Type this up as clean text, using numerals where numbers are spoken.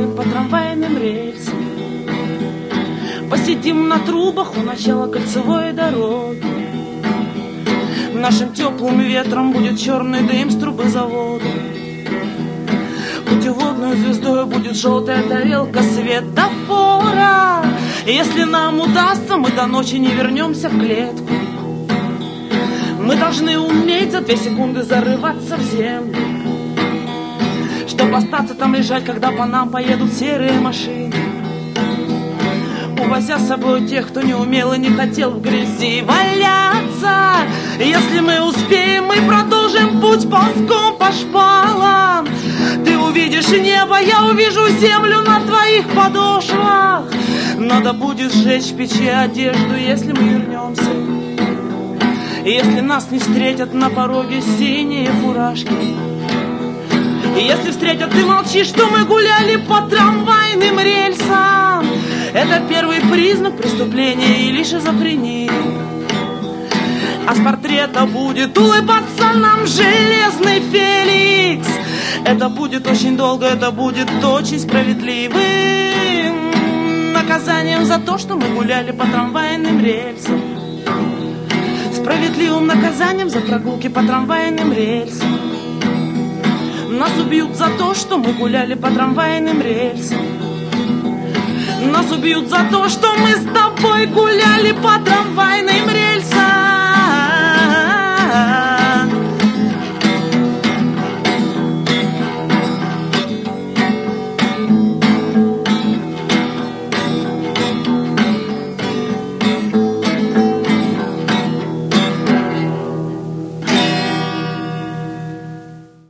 гуляли по трамвайным рельсам. Посидим на трубах у начала кольцевой дороги. Нашим теплым ветром будет черный дым с трубы завода. Путеводной звездой будет желтая тарелка светофора. Если нам удастся, мы до ночи не вернемся в клетку. Мы должны уметь за 2 секунды зарываться в землю, чтобы остаться там лежать, когда по нам поедут серые машины, увозя с собой тех, кто не умел и не хотел в грязи валяться. Если мы успеем, мы продолжим путь ползком по шпалам. Ты увидишь небо, я увижу землю на твоих подошвах. Надо будет сжечь в печи одежду, если мы вернемся. Если нас не встретят на пороге синие фуражки. Если встретят, ты молчишь, что мы гуляли по трамвайным рельсам. Это первый признак преступления или шизофрении. А с портрета будет улыбаться нам железный Феликс. Это будет очень долго, это будет очень справедливым наказанием за то, что мы гуляли по трамвайным рельсам. Справедливым наказанием за прогулки по трамвайным рельсам. Нас убьют за то, что мы гуляли по трамвайным рельсам. Нас убьют за то, что мы с тобой гуляли по трамвайным